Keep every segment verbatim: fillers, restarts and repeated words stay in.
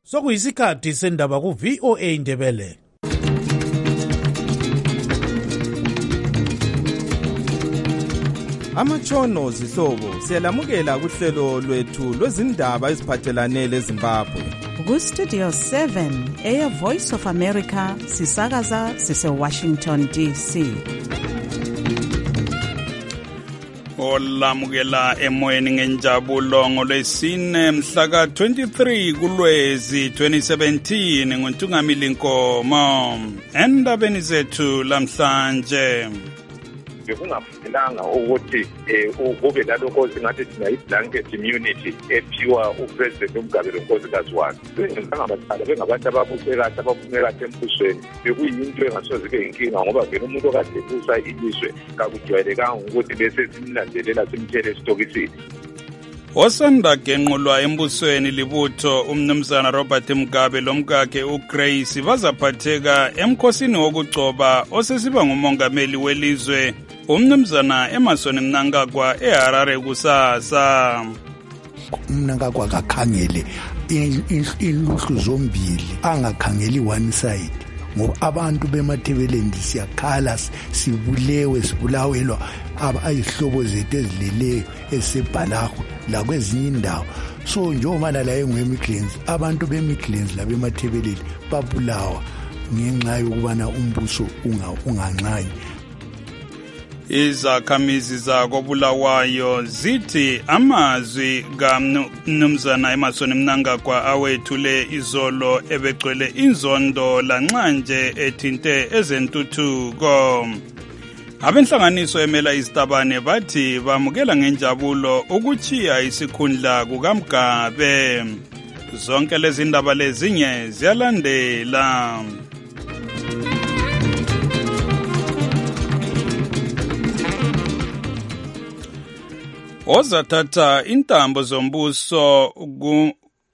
Sokuyisikhathi sendaba ku V O A Indebele. Amatshono zihlobo siyalamukela kuhlelo lwethu lwezindaba eziphathelane leZimbabwe. Ku Studio seven eya Voice of America sisakaza sise Washington D C. Olamukela emoyeni ngenjabulo ngolwesine mhla ka twenty-three kuLwezi twenty seventeen ngoNtungamili Nkomo. Endabeni zethu lamhlanje bekungafanelanga ukuthi kube lalokho singathi thina i-blanket immunity ephiwa upresident uMgabelo Nkosikazi wakhe. Bengabacala bengabantu ababukekathi abaphumekathi embusweni bekuyinto engasoze ibe yinkinga ngoba vele umuntu okade ebusa ilizwe kakujwayelekanga ukuthi bese simlandelela simthele esitokisini. Osanda genqulwa embusweni libutho umnumzana Robert Mugabe lomkakhe uGrace bazaphatheka emkhosini wokugcoba osesiba ngumongameli welizwe umnumzana Emmerson Mnangagwa eHarare kusasa. Mnangagwa akakhangele inluhlu zombili angakhangeli one side ngoba abantu bemathebeleni siyakhala sibulewe sibulawelwa abayihlobo zethu ezileleyo esebhalako la kwezinye indawo. So njengoba la engwemidlands abantu bemidlands la bemathebeleni babulawa ngenxa yokubana umbuso unganqanyi. Izakhamizi zakobulawayo zithi amazwi kaMnumzana Emmerson Mnangagwa awethule izolo ebegcwele inzondo lanxanje ethinte ezentuthuko. Abenhlanganiso emela isitabane bathi bamukela ngenjabulo ukuchiya isikhundla kukaMgabe. Zonke lezi ndaba lezinye ziyalandela. Ozathatha intambo zombuso ku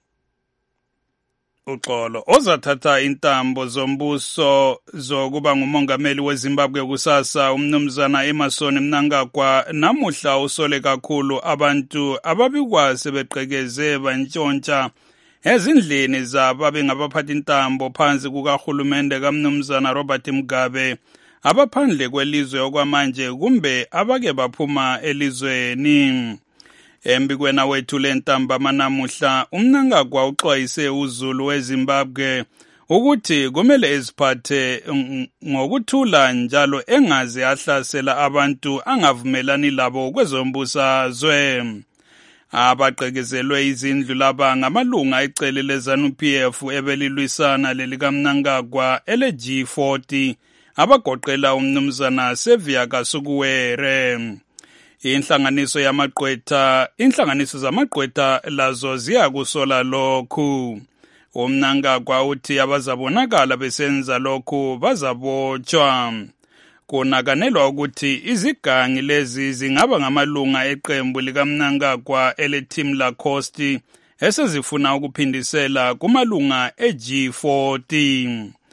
uxolo ozathatha intambo zombuso zokuba ngumongameli weZimbabwe kusasa umnumzana Emmerson Mnangagwa namuhla usole kakhulu abantu ababikwa sebeqhekeze bantshontsha ezindlini zabo abengabaphatha intambo phansi kukahulumende kaMnumzana Robert Mugabe abaphandle kwelizwe okwamanje kumbe abake baphuma elizweni. Embikweni wethu lentambama namuhla uMnangagwa uxwayise uZulu weZimbabwe ukuthi kumele eziphathe ngokuthula njalo engaze ahlasela abantu angavumelani labo kwezombusazwe. Abaqekezelwe izindlu laba ngamalunga ecele leZANU P F ebelilwisana lelikaMnangagwa ele G forty abagoqela umnumzana Sevia Kasukuwere. Inhlanganiso yamaqwetha inhlanganiso zamaqwetha lazo ziyakusola lokhu. UMnangagwa uthi abazabonakala besenza lokhu bazabotshwa. Kunakanelwa ukuthi izigangi lezi zingaba ngamalunga eqembu likaMnangagwa ele-Team Lacoste esezifuna ukuphindisela kumalunga e-G forty.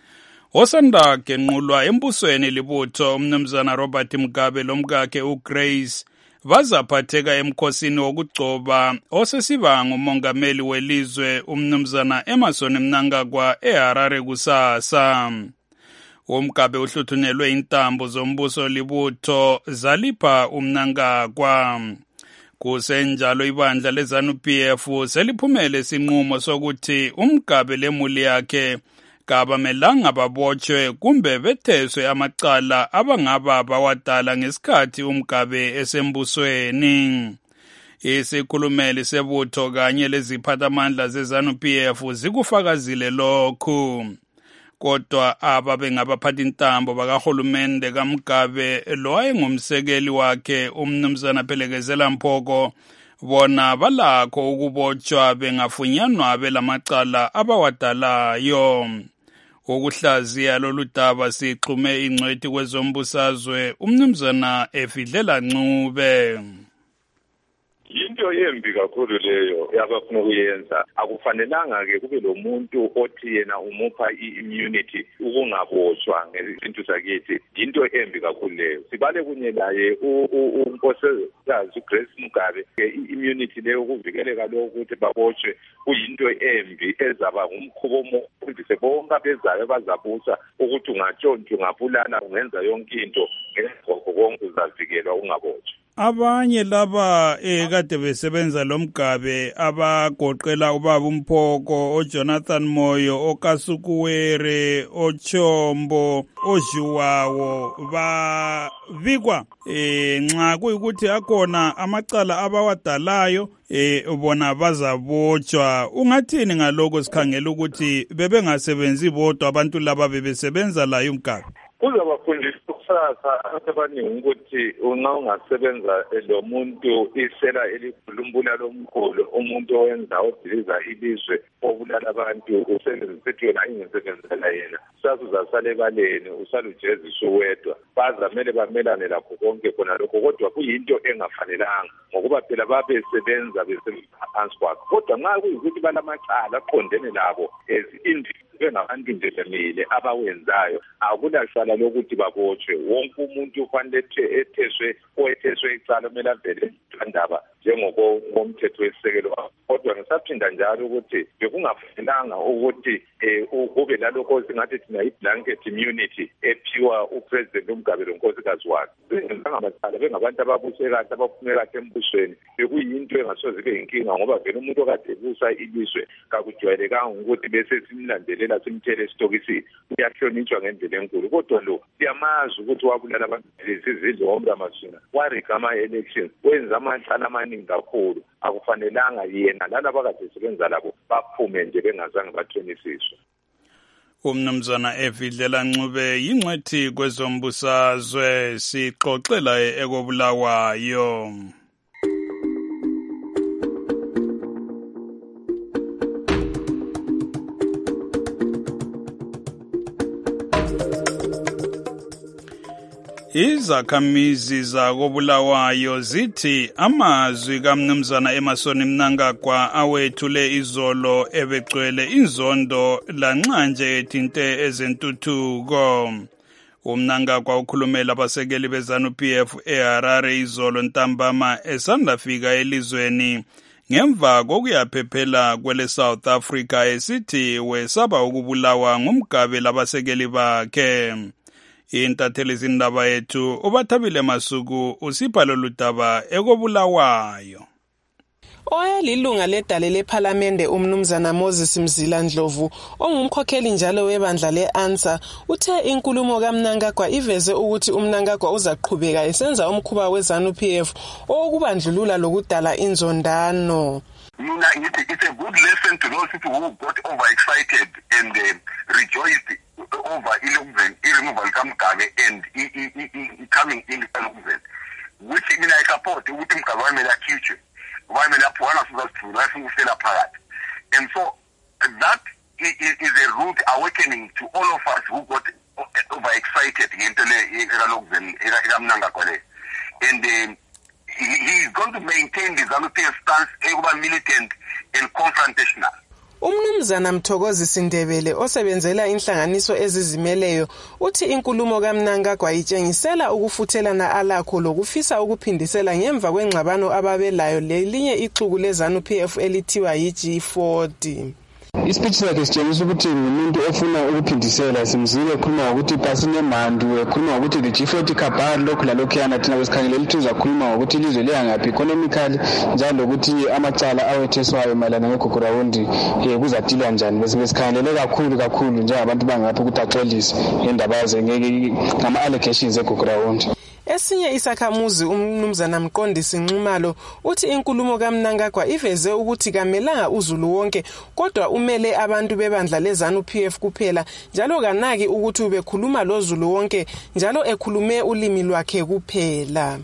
Osanda genqulwa embusweni libutho umnumzana Robert Mugabe lomkakhe uGrace bazaphatheka emkhosini wokugcoba osesiba ngumongameli welizwe umnumzana Emmerson Mnangagwa eHarare kusasa. UMgabe uhluthunyelwe intambo zombuso libutho zalipha uMnangagwa. Kusenjalo ibandla leZANU P F seliphumele isinqumo sokuthi uMgabe lemuli yakhe kabamelanga babotshwe kumbe betheswe amacala abangaba bawadala ngesikhathi uMgabe esembusweni. Isikhulumeli sebutho kanye leziphathamandla zeZANU P F zikufakazile lokhu. Kodwa ababengabaphatha intambo bakahulumende kaMgabe lowayengumsekeli wakhe umnumzana Phelekezela Mphoko bona balakho ukubotshwa bengafunyanwa belamacala abawadalayo. Ukuhlaziya lolu daba sixhume ingcwethi kwezombusazwe umnumzana Efidlela Ncube. Into yembi kakhulu leyo yabafuna ukuyenza. Akufanelanga ke kube lo muntu othi yena umupha i-immunity ukungaboshwa ngezinto zakithi. Into embi kakhulu leyo. Sibale kunye naye unkosikazi uGrace Mugabe i-immunity leyo ukuvikeleka lokho ukuthi baboshwe kuyinto embi ezaba ngumkhubo omufundise bonke abezayo bazabusa ukuthi ungatshontsha ungabulala ungenza yonke into ngengqondo konke uzavikelwa ungaboshwa. Abanye laba ekade besebenza lo Mugabe abagoqela ubaba uMphoko, oJonathan Moyo, oKasukuwere, oChombo, oJuwawo babikwa eh nxa kuyikuthi akona amacala abawadalayo eh bona bazabotshwa. Ungathini ngaloko sikhangela ukuthi bebengasebenzi bodwa abantu laba bebesebenza la uMgabe? Kuzabafundisa kusasa abaningi ukuthi una ungasebenza lo muntu isela elikhulumbula lomkhulu umuntu owenza odiliza ilizwe obulala abantu usebenzise yena ingesebenzela yena sasa uzasale baleni usalujezi suwedwa bazamele bamelane lakho konke khona lokho kodwa kuyinto engafanelanga ngokuba phela babesebenza besebenza kwakho kodwa nxa kuyikuthi balamacala aqondene labo as individuals bengabantu nje bemile abawenzayo akulacala lokuthi babotshwe wonke umuntu ufanele etheswe oyetheswe icala kumele avele indaba njengoko ngomthetho wesisekelo kodwa ngisaphinda njalo ukuthi bekungafanelanga ukuthi kube lalokho singathi thina i-blanket immunity ephiwa upresident uMgabe lonkosikazi wakhe bengamacala bengabantu ababuse kahle abaphume kahle embusweni bekuyinto engasoze ibe yinkinga ngoba vele umuntu okade ebusa ilizwe kakujwayelekanga ukuthi bese simlandelela simthele esitokisini uyahlonitshwa ngendlela enkulu kodwa lo siyamazi ukuthi wabulala abantu izizidlo omramasina warika ama-elections wenza amacala amaningi kakhulu akufanelanga yena lalaba kade sebenza labo baphume nje bengazange bathonisiswe. Umnumzana Evidlela Ncube yingcwethi kwezombusazwe sixoxela ekobulawayo. Izakhamizi zakobulawayo zithi amazwi kaMnumzana Emmerson Mnangagwa awethule izolo ebegcwele inzondo lanxa nje ethinte ezentuthuko. UMnangagwa ukhulumela abasekeli beZANU-P F eHarare izolo ntambama esandafika elizweni ngemva kokuyaphephela kwele South Africa esithi wesaba ukubulawa ngumgabe labasekeli bakhe. Intatheli zindaba yethu ubathabile Masuku usipha lolu daba ekobulawayo. Oyalilunga ledale lephalamende umnumzana Moses Mzila Ndlovu ongumkhokheli njalo webandla leANSA uthe inkulumo kaMnangagwa iveze ukuthi umNangagwa uzaqhubeka esenza umkhuba weZANU-P F okubandlulula lokudala inzondano. It's a good lesson to those people who got overexcited and uh, rejoiced over eleven removal kaMgabe and I, I, I, coming in eleven, which I mean I support ukuthi uMgabe wamele akhitshwe wamele aphwana sizasithula singufela phakathi, and so that is, is a rude awakening to all of us who got overexcited ngento le ekalokuzeni ekaMnangagwa le, and um, he, he is going to maintain the ZANU-P F stance ekuba militant and confrontational. Umnumzana Mthokozi Sindebele osebenzela inhlanganiso ezizimeleyo uthi inkulumo kaMnangagwa itshengisela ukufuthelana alakho lokufisa ukuphindisela ngemva kwengxabano ababelayo lelinye ixuku leZANU-P F elithiwa yi-G forty. Ispeech sakhe sitshengisa ukuthi umuntu ofuna ukuphindisela simzile ekhuluma ukuthi pasine mandu ekhuluma ukuthi the G forty cabal lokhu lalokhu yana thina besikhangela lithi uzakhuluma ukuthi ilizwe liyangaphi economically njalo ukuthi amacala awetheswayo malana ngeGugurawundi eh kuzatilwa njani bese besikhangelele kakhulu kakhulu njengabantu bangaphi ukuthi axolise indaba zengeke ngama allegations eGugurawundi. Esinye isakhamuzi umnumzana Mqondisi Nxumalo uthi inkulumo kaMnangagwa iveze ukuthi kamelanga uZulu wonke kodwa umele abantu bebandla leZANU-P F kuphela njalo kanaki ukuthi ubekhuluma loZulu wonke njalo ekhulume ulimi lwakhe kuphela.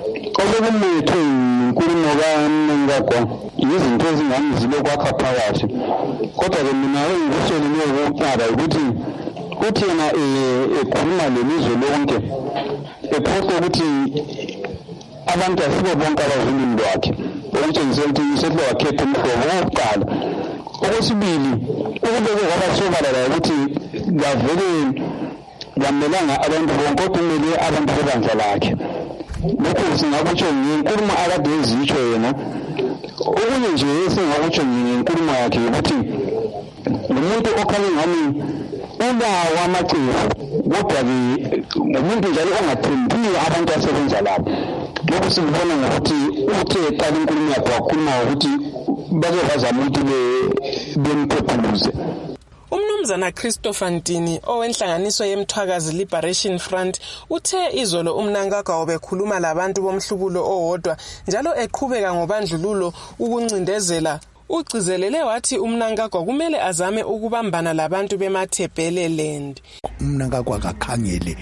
Kokumithe inkulumo kaMnangagwa izinto ezingangizile kwakha phakathi kodwa ke mina ngikusolile ukucaba ukuthi uthi yena ekhuluma lelizwe lonke ephosa ukuthi abantu asibe bonke abazulimi lwakhe okutshengisa ukuthi sethi wakhetha umhlobo wokuqala. Okwesibili ukubeke kwabasobala la ukuthi ngavele ngamelanga abantu bonke kumele abantu bebandla lakhe. Lokho singakutsho ngenkulumo akade ezitsho yena. Okunye nje esingakutsho ngenkulumo yakhe ukuthi umuntu okhanye ngani unawo amacebo kodwa-ke umuntu njalo ongathembiyo abantu asebenza lapho. Lokho sikubona ngokuthi uthe eqala inkulumo yakhe wakhuluma ngokuthi bake bazama ukuthi bemphephuluze. Umnumzana Christopher Ntini owenhlanganiso yemthwakazi Liberation Front uthe izolo uMnangagwa obekhuluma labantu bomhlubulo owodwa njalo eqhubeka ngobandlululo ukuncindezela. Ugcizelele wathi uMnangagwa kumele azame ukubambana labantu bemaThebeleland. uMnangagwa akakhangele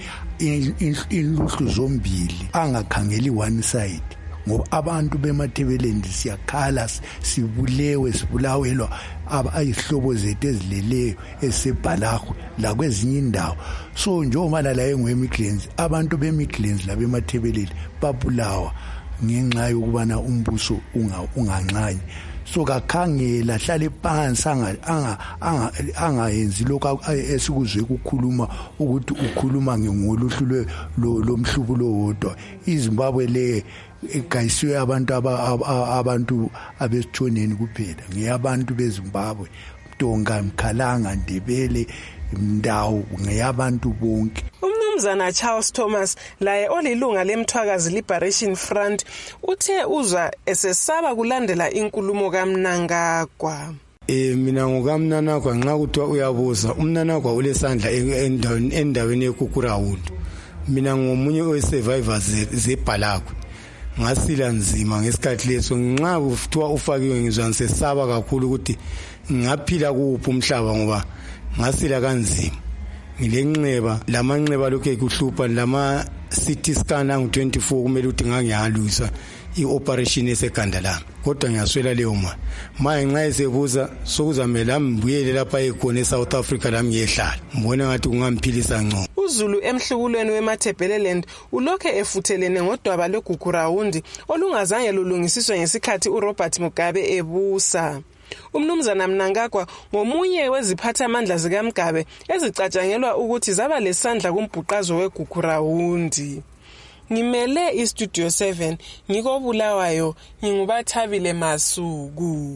inluhlu zombili, angakhangeli one side. Ngoba abantu bemaThebeleland siyakhala sibulewe sibulawelwa abayihlobo zethu ezileleyo esebhalahwe la kwezinye indawo. So njengoba la engwemigrants, abantu bemigrants la bemaThebeleland babulawa ngenxa yokubana umbuso unganxanye. So kakhangela hlale phansi anga anga angayenzi lokho esikuzwe ukukhuluma ukuthi ukhuluma ngoluhlu lomhlubulo wodwa. iZimbabwe le egayisiwe abantu abantu abesithoneni kuphela, ngeyabantu beZimbabwe, Mtonga, Mkhalanga, Ndebele, Mdawu, ngeyabantu bonke. Umnumzana Charles Thomas laye olilunga lemthwakazi Liberation Front uthe uzwa esesaba kulandela inkulumo kaMnangagwa. Eh mina ngokaMnangagwa nxa kuthiwa uyabuza, uMnangagwa ulesandla endaweni endaweni yeKukurawundi. Mina ngomunye owesurvivors zebhalakwe ngasila nzima ngesikhathi leso, nxa kuthiwa ufakiwe ngizwa ngisesaba kakhulu ukuthi ngaphila kuphi umhlaba ngoba ngasila kanzima. Ngilenxeba lamanxeba lokho ekuhlupha lama C T scan angu twenty-four kumele ukuthi ngangiyalusa ioperation esekhanda lami, kodwa ngiyaswela leyo mali. Manje nxa esebuza sokuzamela mbuyele lapha ekhona eSouth Africa lami ngiyehlala, ngibona ngathi kungamphilisa ngcono. uZulu emhlubulweni wemaThebeleland ulokhe efuthelene ngodwaba lweGugurawundi olungazange lulungisiswe ngesikhathi uRobert Mugabe ebusa. Umnumzana Mnangagwa ngomunye weziphathamandla zikaMgabe ezicatshangelwa ukuthi zaba lesandla kumbhuqazo weGugurawundi. Ngimele iStudio seven ngikobulawayo, ngingubathabile Masuku.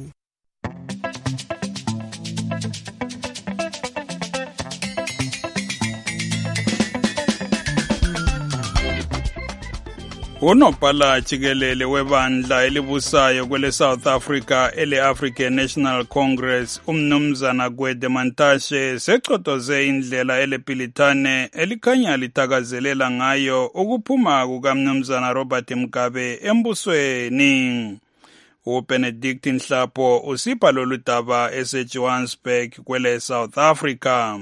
Unobhala jikelele webandla elibusayo kwele South Africa ele African National Congress umnumzana Gwede Mantashe secotoze indlela elepilitane elikhanya litakazelela ngayo ukuphuma kukamnumzana Robert Mugabe embusweni. uBenedict Nhlapo usipha lolu daba eseJohannesburg kwele South Africa.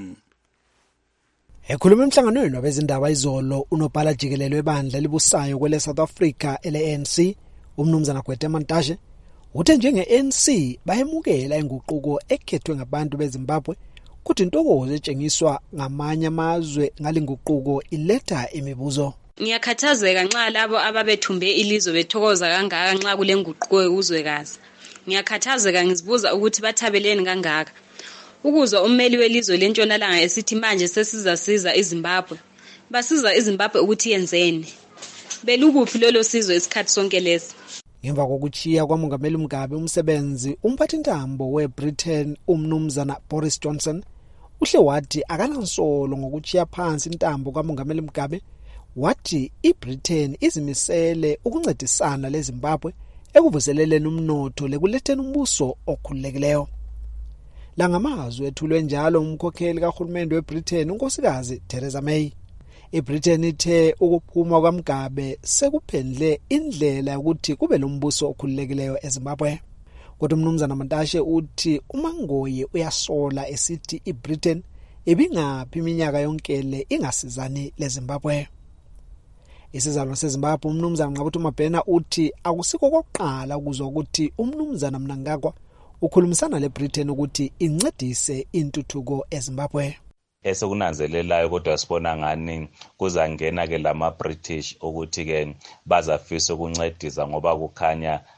Ekhuluma emhlanganweni wabezindaba izolo, unobhala jikelele webandla elibusayo kwele South Africa ele A N C umnumzana Gwede Mantashe uthe njenge A N C bayemukela inguquko ekhethwe ngabantu beZimbabwe kuthi intokozo etshengiswa ngamanye amazwe ngalinguquko iletha imibuzo. Ngiyakhathazeka nxa labo ababethumbe ilizwe bethokoza kangaka nxa kule nguquko uzwekazi. Ngiyakhathazeka ngizibuza ukuthi bathabeleni kangaka. Ukuzwa ummeli welizwe lentshonalanga esithi manje sesizasiza iZimbabwe. Basiza iZimbabwe ukuthi yenzeni. Belukuphi lolo sizwe isikhathi sonke lesi. Ngemva kokuchiya kwaMongameli Mugabe umsebenzi, umphathintambo weBritain umnumzana Boris Johnson uhle wathi akanansolo ngokuchiya phansi intambo kaMongameli Mugabe, wathi iBritain izimisele ukuncedisana leZimbabwe ekuvuseleleni umnotho lekuletheni umbuso okhululekileyo. La ngamazwi ethulwe njalo umkhokheli kahulumende weBritain unkosikazi Theresa May. iBritain ithe ukuphuma kwaMgabe sekuphendle indlela yokuthi kube lombuso okhululekileyo eZimbabwe. Kodwa umnumzana Mantashe uthi uMangoye uyasola esithi iBritain ibingaphi iminyaka yonke le ingasizani leZimbabwe. Isizalwa seZimbabwe umnumzana Ngqabuthu Mabhena uthi akusiko kokuqala ukuzwa ukuthi umnumzana Mnangagwa ukhulumisana leBritain ukuthi incedise intuthuko eZimbabwe. Esokunanzelelayo kodwa sibona ngani kuzangena ke lama British ukuthi ke bazafisa ukuncedisa ngoba kukhanya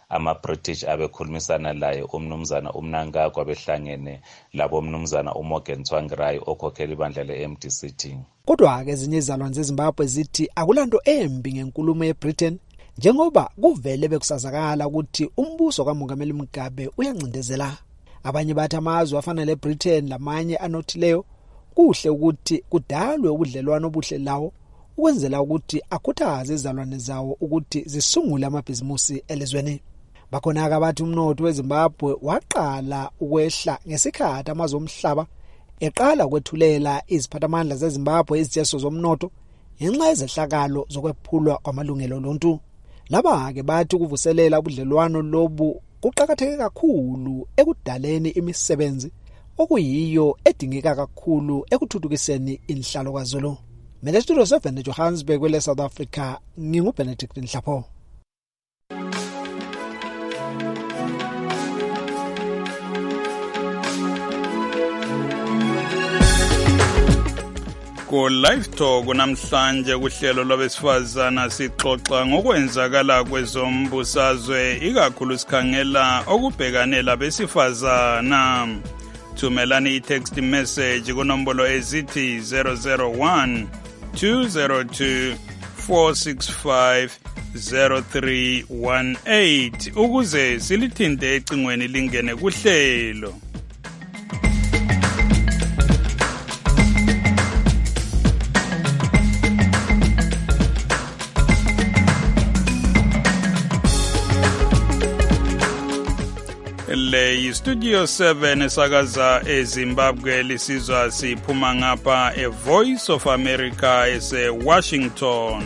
ama-British abekhulumisana laye umnumzana uMnangagwa behlangene labo umnumzana uMorgan Tsvangirai okhokhela ibandla le-M D C T. Kodwa-ke ezinye izalwane zeZimbabwe zithi akulanto embi ngenkulumo yeBritain njengoba kuvele bekusazakala ukuthi umbuso kaMongameli Mugabe uyancindezela. Abanye bathi amazwe afana leBritain lamanye anothileyo kuhle ukuthi kudalwe ubudlelwano obuhle lawo ukwenzela ukuthi akhuthaze izalwane zawo ukuthi zisungule amabhizimusi elizweni. Bakhona-ke abathi umnotho weZimbabwe waqala ukwehla ngesikhathi amazwe omhlaba eqala ukwethulela iziphathamandla zeZimbabwe izityeso zomnotho ngenxa yezehlakalo zokwephulwa kwamalungelo oluntu. Laba-ke bathi ukuvuselela ubudlelwano lobu kuqakatheke kakhulu ekudaleni imisebenzi okuyiyo edingeka kakhulu ekuthuthukiseni inhlalo kwaZulu. Mina Studio seven eJohannesburg kwele South Africa nginguBenedict Nhlapho. Ku live talk namhlanje kuhlelo lwabesifazana sixoxa ngokwenzakala kwezombusazwe ikakhulu sikhangela okubhekane labesifazana. Thumelani i-text message kunombolo ezithi zero zero one two zero two four six five zero three one eight ukuze silithinte ecingweni lingene kuhlelo. Le Studio seven esakaza eZimbabwe lisizwa siphuma ngapha e Voice of America ese Washington.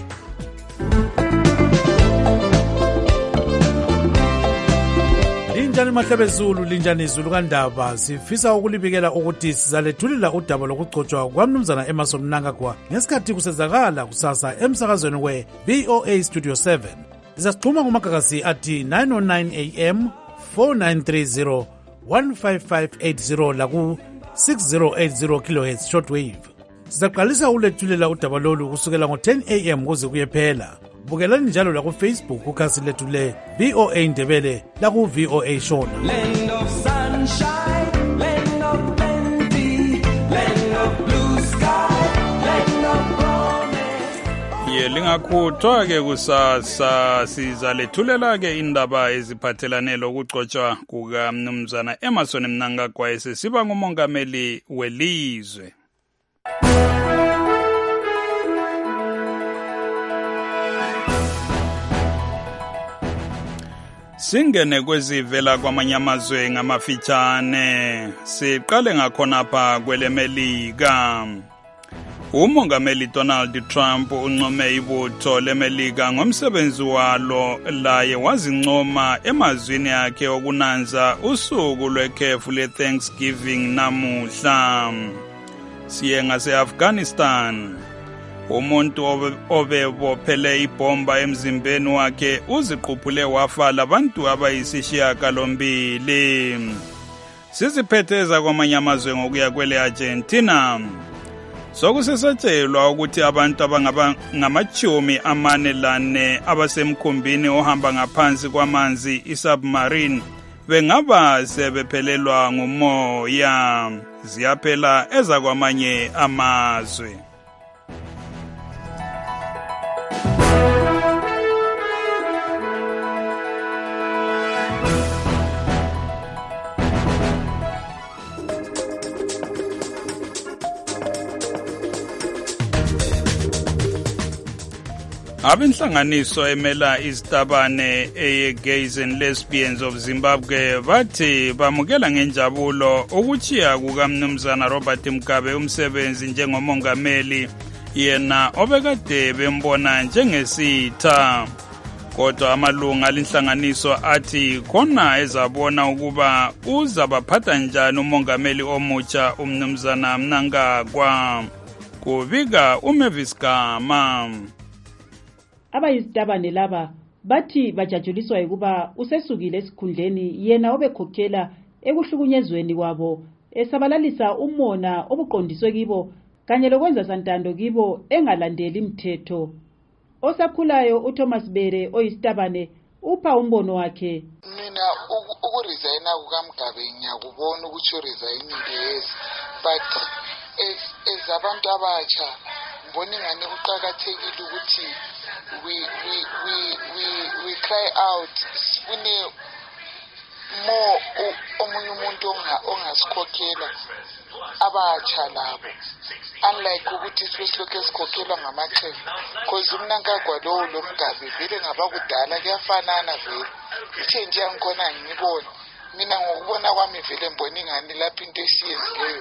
Linjani mahlabezulu linjani izulu kandaba sifisa ukulibikela ukuthi sizalethulila udaba lokugcotshwa kwaMnumzana Emmerson Mnangagwa ngesikhathi kusezakala kusasa emsakazweni we V O A Studio seven. Sizasixhuma kumagagasi athi nine oh nine A M four nine three zero one five five eight zero laku six zero eight zero kilohertz shortwave. Sizaqalisa ulethulela udaba lolu kusukela ngo ten A M kuze kuyephela. Bukelani njalo la ku Facebook kukhasi lethu le V O A Ndebele la ku V O A Shona. Land of sunshine, land of plenty, land of blue sky, land of promise. Ye lingakhuthwa ke kusasa sizalethulela ke indaba eziphathelane lokugcotshwa kuka Mnumzana Emmerson Mnangagwa esesiba ngumongameli welizwe. Singene kwezivela kwamanyamazwe ngamafitshane siqale ngakhonapha kwelemelika. Umongameli Donald Trump uncome ibutho lemelika ngomsebenzi walo laye wazincoma emazwini akhe okunanza usuku lwekhefu le-Thanksgiving namuhla. Siye ngase-Afghanistan. Umuntu obebophele ibomba emzimbeni wakhe uziquphule wafa labantu abayisishiyagalombili. Siziphetheza kwamanyamazwe ngokuya kwele Argentina. Sokusesatshelwa ukuthi abantu abangaba ngamachumi amane lane abasemkhumbini ohamba ngaphansi kwamanzi isubmarine bengaba sebephelelwa ngumoya. Ziyaphela ezakwamanye amazwe. Abinhlanganiso emela izitabane eye-Gays and Lesbians of Zimbabwe bathi bamukela ngenjabulo ukuchiya kukaMnumzana Robert Mugabe umsebenzi njengomongameli yena obekade bembona njengesitha. Kodwa amalunga alinhlanganiso athi khona ezabona ukuba uzabaphatha njani umongameli omutsha uMnumzana Mnangagwa. Kubika uMavis Gama. Abayizitabane laba bathi bajajuliswa ukuba usesukile esikhundleni yena obekhokhela ekuhlukunyezweni kwabo esabalalisa umona obuqondiswe kibo kanye lokwenza santando kibo engalandeli imithetho. Osakhulayo uThomas Bere oyisitabane upha umbono wakhe. Mina ukuresigna kukaMgabe ngiyakubona ukuthi uresign yes, but as as abantu abatsha ngibona ingane kuqhakathekile ukuthi we we we we we cry out sifune more omunye umuntu ongasikhokhela abatsha labo, unlike ukuthi sibesilokhu esikhokhelwa ngamaxhefu, because uMnangagwa lowo lo Mgabe vele ngabakudala kuyafanana vele. Ichange yangikhona ngibona mina ngokubona kwami vele mbona ingane lapho into esiyenzileyo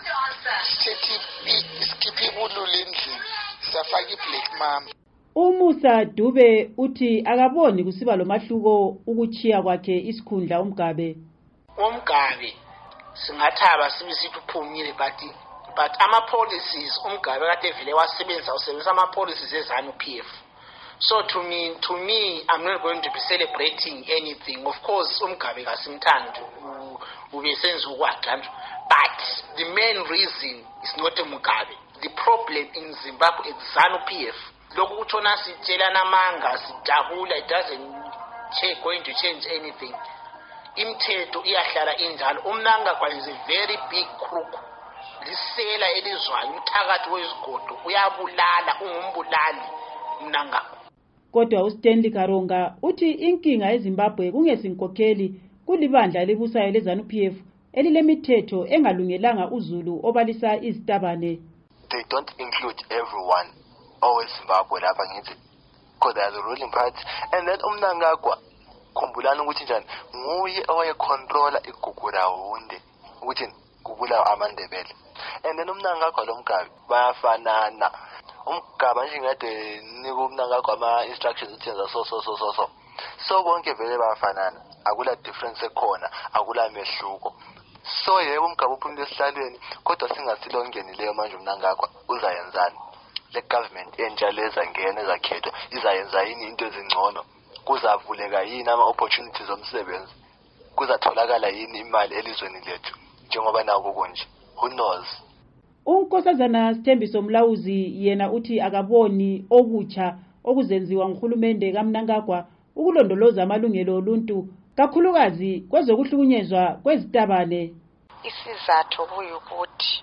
sikhiphe ibululu endlini safaka iblack mama. Umusa Dube uthi akaboni kusiba lomahluko ukuchiya kwakhe isikhundla uMgabe. uMgabe singathaba sibisithi uphumile, but but ama policies uMgabe kade vele wasebenza usebenzisa ama policies ezanu P F. So to me to me I'm not going to be celebrating anything. Of course uMgabe kasimthandi ubesenza ukwaganja, but the main reason is not uMgabe. The problem in Zimbabwe is ZANU P F. Lokhu kuthona sitshela namanga sidabula, it doesn't change, going to change anything. Imthetho iyahlala injalo. uMnangagwa is a very big crook. Lisela elizwayo umthakathi wezigodo uyabulala, ungumbulali uMnangagwa. Kodwa uStanley Karonga uthi inkinga eZimbabwe kungesinkokheli kulibandla libusayo leZANU P F elilemithetho engalungelanga uZulu obalisa izitabane. They don't include everyone. Always Zimbabwe lapha ngithi because they are the ruling party, and then uMnangagwa khumbulana ukuthi njani nguye owayecontrola igugurawunde ukuthi kubulawa amandebele, and then uMnangagwa lo Mgabe bayafanana. uMgabe nje ngade nika uMnangagwa ama instructions ukuthi yenza so so so so so so bonke vele bayafanana, akula difference ekhona, akula mehluko. So yebo uMgabe uphumile esihlalweni, kodwa singasilongenileyo manje uMnangagwa uzayenzani? Le government entsha leza ngene ezakhethwa izayenza yini into ezingcono? Kuzavuleka yini ama opportunities omsebenzi? Kuzatholakala yini imali elizweni lethu njengoba nako konje? Who knows? uNkosazana Sithembiso Mlawuzi yena uthi akaboni okutsha okuzenziwa nguhulumende kaMnangagwa ukulondoloza amalungelo oluntu kakhulukazi kwezokuhlukunyezwa kwezitabane. Isizathu kuyukuthi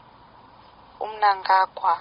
uMnangagwa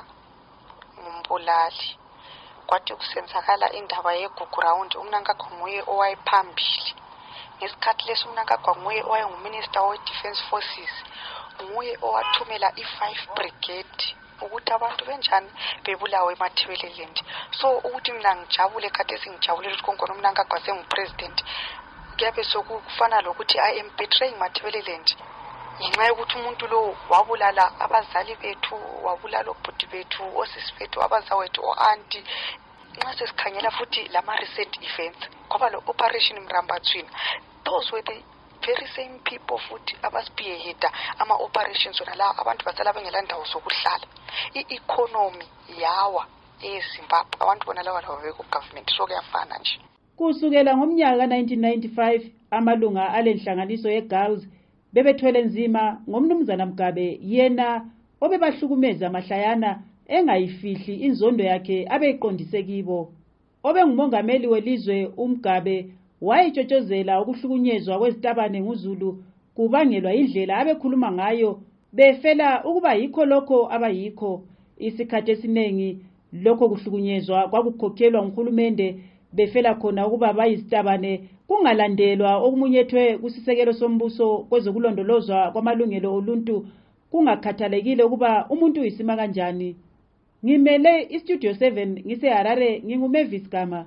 ngumbulali, kwathi kusenzakala indaba yegugurawundi uMnangagwa nguye owayephambili. Ngesikhathi leso uMnangagwa nguye owayenguminister we-Defence Forces, nguye owathumela i-five brigade ukuthi abantu benjani bebulawe eMathebeleland. So ukuthi mina ngijabule kade singijabulele ukuthi konke uMnangagwa sengupresident, kuyabe sokufana lokuthi I am betraying Mathebeleland ngenxa yokuthi umuntu lo wabulala abazali bethu, wabulala obhuti bethu, osisi bethu, abazawethu, o-anti. Nxa sesikhangela futhi lama recent events kwaba lo operation Mrambatswini, those were the very same people futhi abaspearheada ama operations wona la abantu basala bengela ndawo sokuhlala. I-economy yawa eZimbabwe, abantu bona lawa lawa beko government, so kuyafana nje. Kusukela ngomnyaka nineteen ninety-five amalunga alenhlanganiso yeGirls bebethwele nzima ngomnumzana Mgabe yena obebahlukumeza mahlayana engayifihli inzondo yakhe abeyiqondise kibo. Obengumongameli welizwe uMgabe wayitshotshozela ukuhlukunyezwa kwezitabane nguZulu kubangelwa indlela abekhuluma ngayo befela ukuba yikho lokho abayikho. Isikhathi esiningi lokho kuhlukunyezwa kwakukhokhelwa nguhulumende befela khona ukuba bayizitabane kungalandelwa okumunyethwe kusisekelo sombuso kwezokulondolozwa kwamalungelo oluntu kungakhathalekile ukuba umuntu uyisima kanjani. Ngimele iStudio seven ngiseHarare, nginguMavis Gama.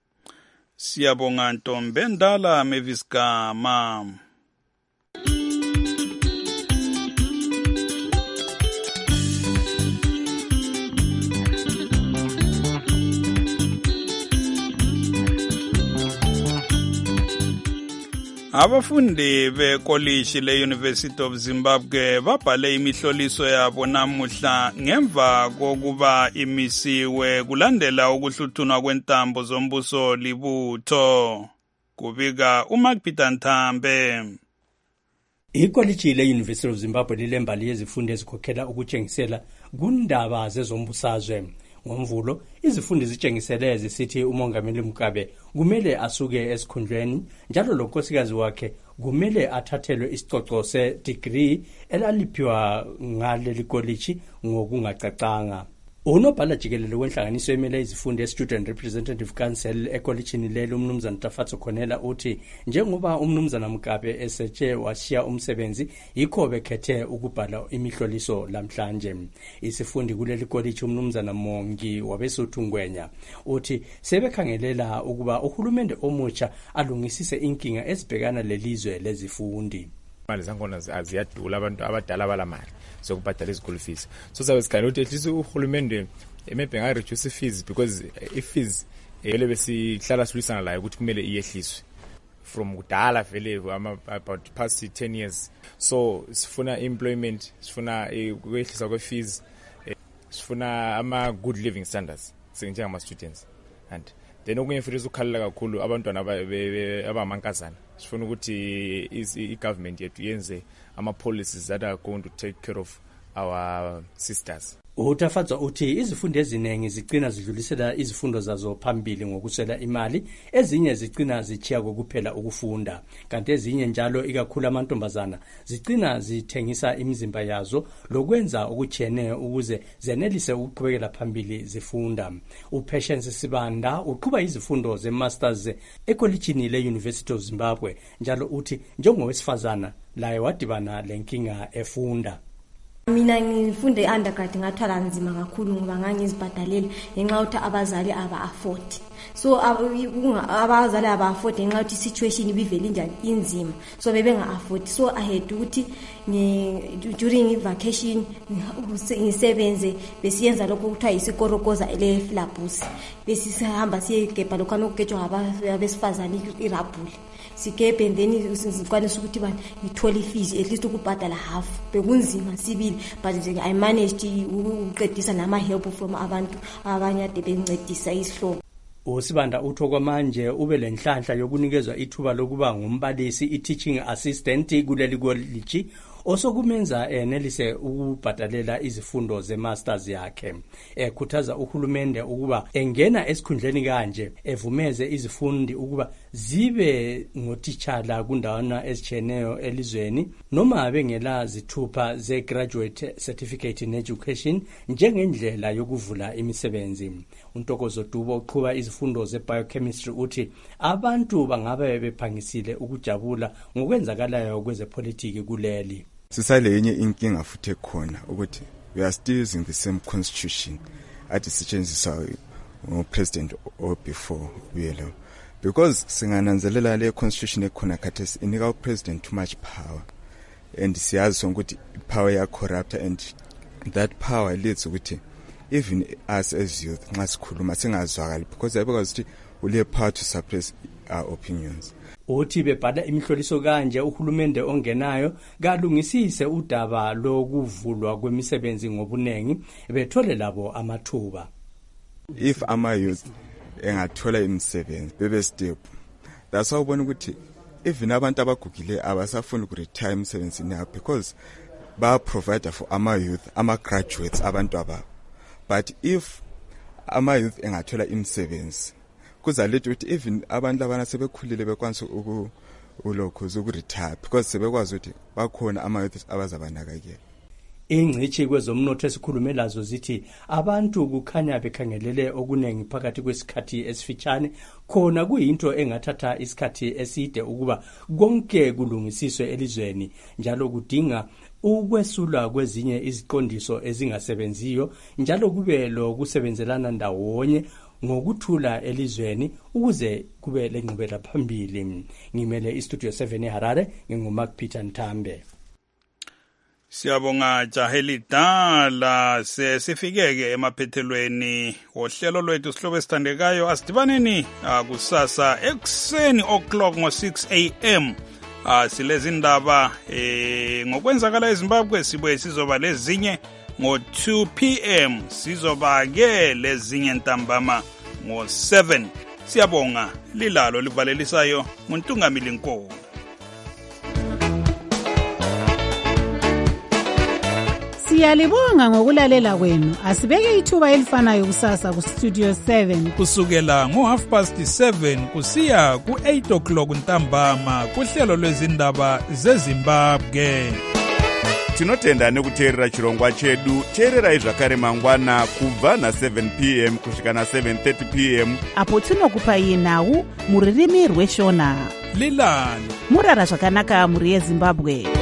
Siyabonga Ntombendala Mavis Gama. Abafundi bekoliji le-University of Zimbabwe babhale imihloliso yabo namuhla ngemva kokuba imisiwe kulandela ukuhluthunwa kwentambo zombuso libutho. Kubika uMark Peter Nthambe. Ikoliji le-University of Zimbabwe lilembali yezifundo ezikhokhela ukutshengisela kundaba zezombusazwe. ngomvulo izifundi zitshengisele zisithi umongameli Mugabe kumele asuke esikhundleni njalo lo nkosikazi wakhe kumele athathelwe isicoco se-degree elaliphiwa ngaleli college ngokungacacanga. Unobhala jikelele wenhlanganiso emele izifundi e-Student Representative Council ekolitshini lelo umnumzana Tafatso Khonela uthi njengoba umnumzana Mugabe esetshe washiya umsebenzi yikho bekhethe ukubhala imihloliso lamhlanje. Isifundi kuleli college umnumzana Mongi wabesuthu Ngwenya uthi sebekhangelela ukuba uhulumende omutsha alungisise inkinga ezibhekana lelizwe lezifundi. Imali zakhona aziyadula abantu abadala balamali sokubhadala izikole fees. So sabe sikhangela ukuthi at least uhulumende maybe nga reduce fees because if fees ele besihlala silisana la ukuthi kumele iyehliswe from kudala vele about past ten years. So sifuna employment, sifuna ukwehlisa kwe fees, sifuna ama good living standards njengama students, and then okunye futhi ukukhalela kakhulu abantwana abamankazana. Sifuna ukuthi i-government yethu yenze ama-policies that are going to take care of our sisters. Utafatsa uthi izifundo eziningi zigcina zidlulisela izifundo zazo phambili ngokusela imali, ezinye zigcina zichiya kokuphela ukufunda, kanti ezinye njalo ikakhulu amantombazana zigcina zithengisa imizimba yazo lokwenza ukuchene ukuze zenelise ukuqhubekela phambili zifunda. uPatience Sibanda uqhuba izifundo ze-masters ekolitshini le-University of Zimbabwe njalo uthi njengowesifazana laye wadibana lenkinga efunda. Mina ngifunde undergrad ngathwala nzima kakhulu ngoba ngangizibhadalela ngenxa ukuthi abazali aba afford. So abazali aba afford ngenxa ukuthi situation ibivele njani inzima. So bebenga afford. So I had ukuthi during vacation ngisebenze besiyenza lokho kuthiwa isikorokoza ele flabus. Besihamba siyegebha lokho anokugejwa abesifazana irabhuli. Sikepe and then sikwanisa ukuthi bani ngithola fees at least ukubhadala half bekunzima sibili but nje I managed ukuqedisa nama help from abantu abanye ade bencedisa isihlobo. uSibanda utho kwamanje ube lenhlanhla yokunikezwa ithuba lokuba ngumbalisi i-teaching assistant kuleli college osokumenza enelise ukubhadalela izifundo ze-masters yakhe. Ekhuthaza uhulumende ukuba engena esikhundleni kanje evumeze izifundi ukuba zibe ngotitshala kundawana ezicheneyo elizweni noma bengela zithupha ze-graduate certificate in education njengendlela yokuvula imisebenzi. uNtokozo Dubo uqhuba izifundo ze-biochemistry uthi abantu bangabe bephangisile ukujabula ngokwenzakalayo kwezepolitiki kuleli. Sisale yenye inkinga futhi ekhona ukuthi we are still using the same constitution athi sisetshenziswa ngo-president or before uyelo, because singananzelela le constitution ekhona khathesi inika u-president too much power and siyazi sonke ukuthi power ya corrupt and that power leads ukuthi even us as youth nxa sikhuluma singazwakali because yabekwazi ukuthi ule power to suppress our opinions. Uthi bebhala imihloliso kanje uhulumende ongenayo kalungisise udaba lokuvulwa kwemisebenzi ngobunengi bethole labo amathuba. If ama youth engathola imisebenzi bebe step, that's how ubona ukuthi even abantu abagugile abasafuna ukuretire emsebenzini yabo because ba provider for ama youth ama graduates abantu ababo. But if ama youth engathola imisebenzi kuzaletha ukuthi even abantu abana sebekhulile bekwanisa uku ulokho zokuretire because sebekwazi ukuthi bakhona ama youth abazabanakekela. Ingcithi kwezomnotho esikhulume lazo zithi abantu kukhanya bekhangelele okunengi phakathi kwesikhathi esifitshane khona kuyinto engathatha isikhathi eside ukuba konke kulungisiswe elizweni njalo kudinga ukwesula kwezinye iziqondiso ezingasebenziyo njalo kube lo kusebenzelana ndawonye ngokuthula elizweni ukuze kube lengqubela phambili. Ngimele istudio seven eHarare nginguMark Peter Ntambe. Siyabonga Jaheli Dala, sesifikeke emaphethelweni ohlelo lwethu sihloko esithandekayo. Asidibaneni kusasa ekuseni o'clock ngo six a m silezi ndaba eh ngokwenzakala eZimbabwe sibuye sizoba lezinye ngo two p m sizoba ke lezinye ntambama ngo seven. Siyabonga lilalo livalelisayo uNtungamili Nkomo. Siyalibonga ngokulalela kwenu. Asibeke ithuba elifanayo kusasa ku Studio seven. Kusukela ngo half past seven kusiya ku eight o'clock ntambama kuhlelo lwezindaba zeZimbabwe. Tinotenda nekuteerera chirongwa chedu. Teererai zvakare mangwana kubva na seven p m kusvika na seven thirty p m apo tinokupai nhau muririmi rweshona. Lilani murara zvakanaka muri yeZimbabwe.